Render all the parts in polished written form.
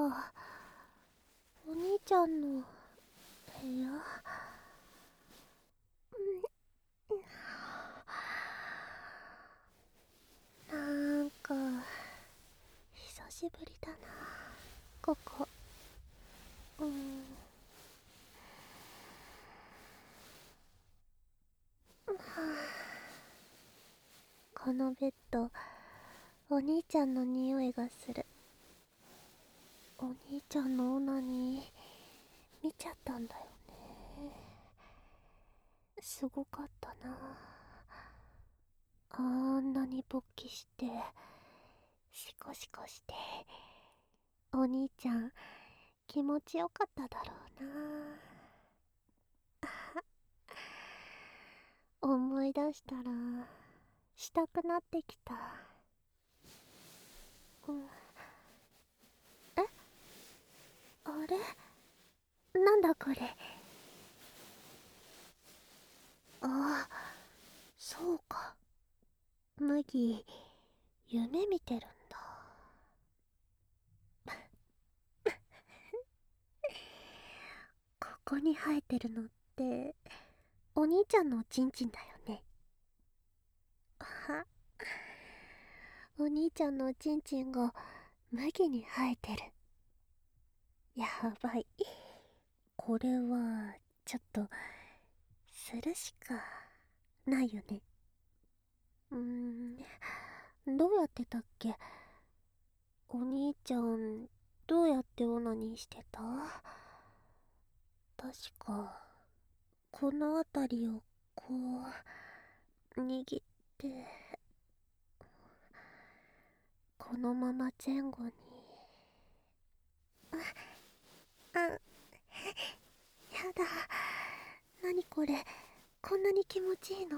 はお兄ちゃんの部屋。なんか久しぶりだな、ここ。このベッド、お兄ちゃんの匂いがする。お兄ちゃんのオナニー見ちゃったんだよね。すごかったな。あんなに勃起してシコシコして、お兄ちゃん気持ちよかっただろうな。思い出したらしたくなってきた。え、あれ、なんだこれ。ああ、そうか。麦、夢見てるんだ。ここに生えてるのってお兄ちゃんのおちんちんだよね。は、お兄ちゃんのおちんちんが麦に生えてる。やばい。これはちょっとするしかないよね。どうやってたっけ。お兄ちゃんどうやってオナニーしてた。確かこの辺りをこう握って、このまま前後に。やだ、なにこれ、こんなに気持ちいいの。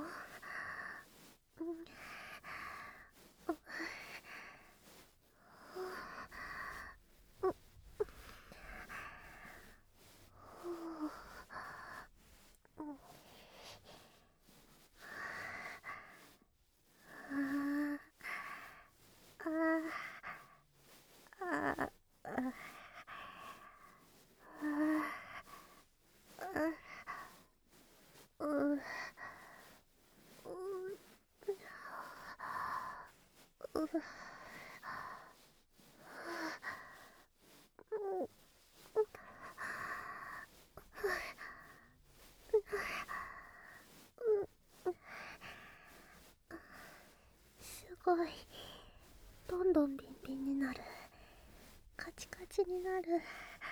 すごい、どんどんビンビンになる。カチカチになる。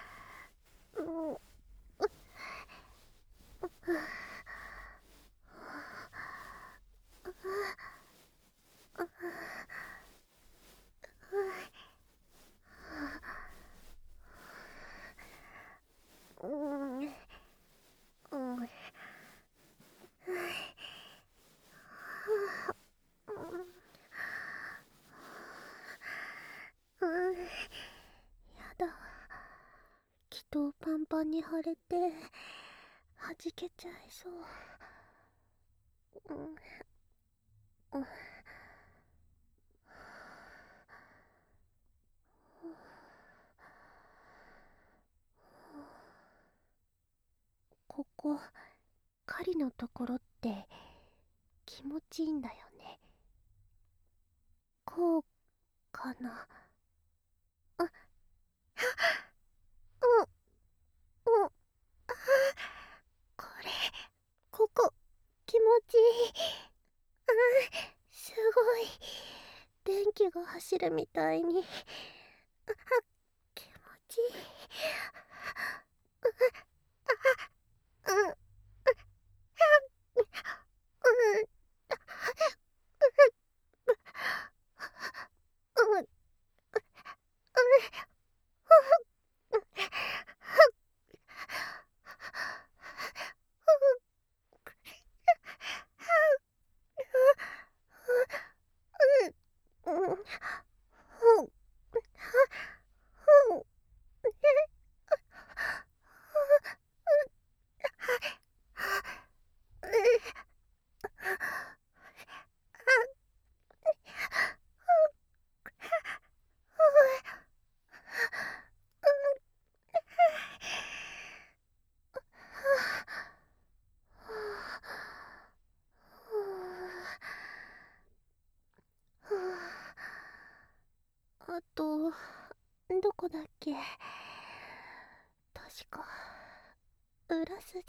やだ、気筒パンパンに腫れて弾けちゃいそう。ここ、狩りのところって気持ちいいんだよね。こうかな。あ、うんうん、これ、ここ気持ちいい。すごい、電気が走るみたいに。気持ちいい。 こだっけ。確か裏筋、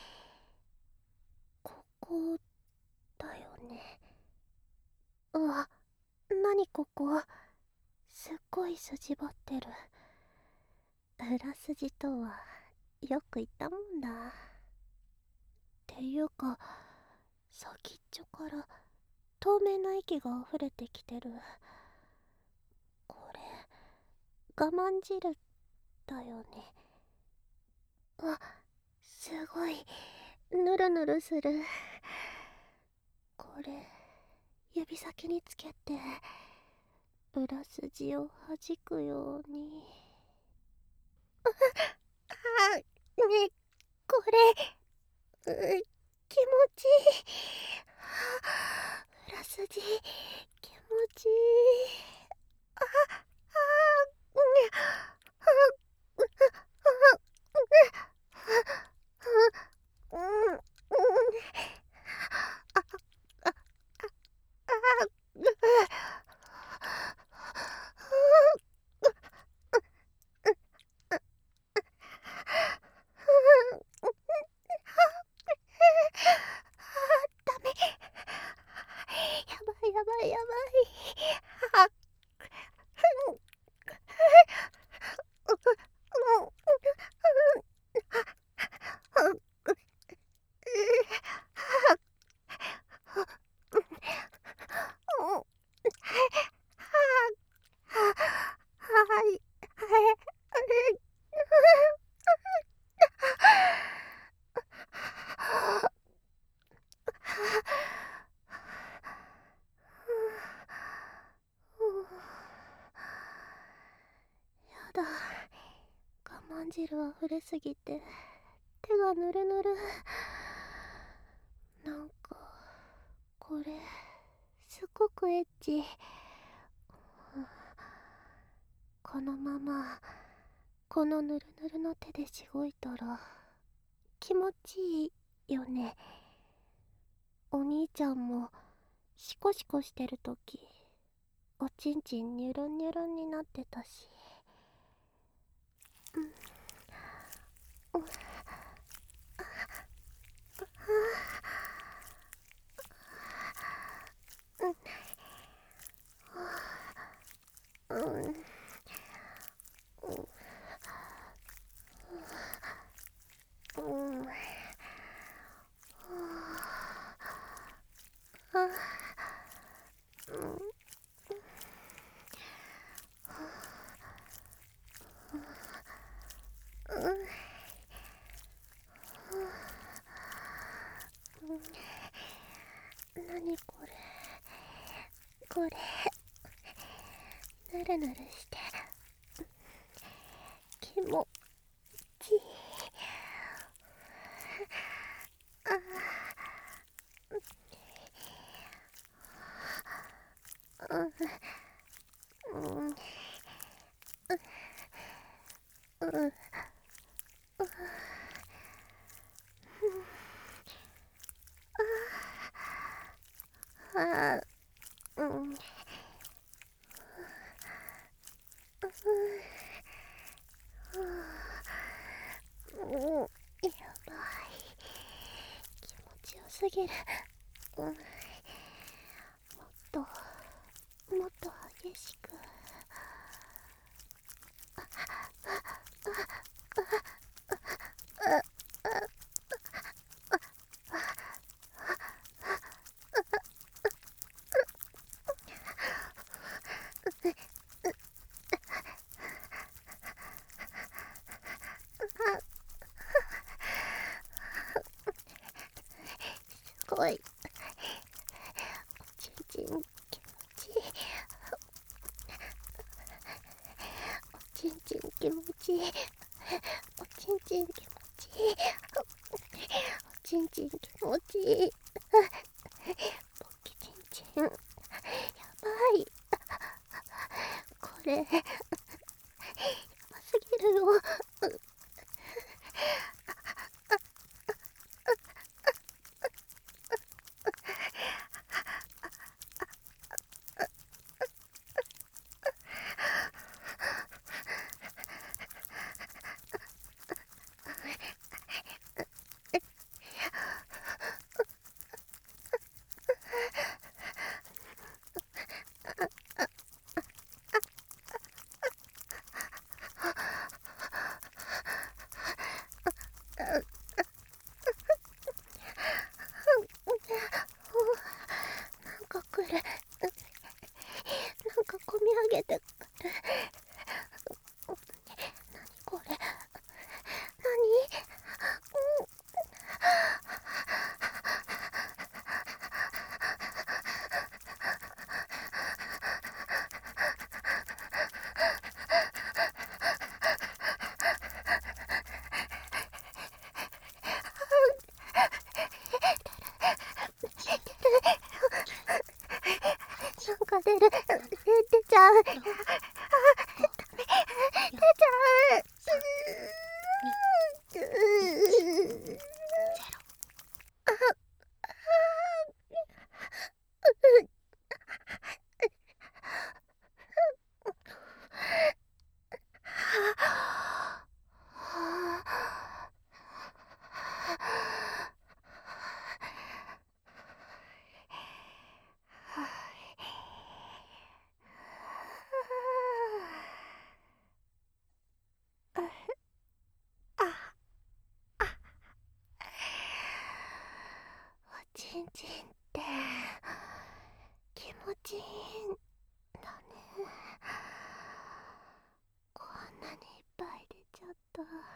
ここだよね。うわ、なにここ、すっごい筋張ってる。裏筋とはよく言ったもんだ。っていうか、先っちょから透明な液が溢れてきてる。これ我慢汁だよね。あ、すごいぬるぬるする。これ指先につけて裏筋を弾くように。あ、ね、これ気持ちいい。裏筋気持ちいい。ああ、うん、あ、うん、うん、ダメ。やばいやばいやばい。あ、はい。やだ、我慢汁溢れすぎて手がぬるぬる。なんかこれすごくエッチ。このままこのぬるぬるの手でしごいたら気持ちいいよね。お兄ちゃんもシコシコしてるときおちんちんニュルンニュルンになってたし。うん、うん、うん、うん、うん、なにこれ。これぬるぬるして気持ちいい。うん、うん、うん、あ、うん、うん、やばい。気持ちよすぎる。うん、もっともっと激しく。すごいちんちん気持ちいい。おちんちん気持ちいい。おちんちん気持ちいい。おちんちん気持ちいい。ポッキちんちんやばい。これやばすぎるよ。 ちいいって気持ちいいんだね。こんなにいっぱい出ちゃった。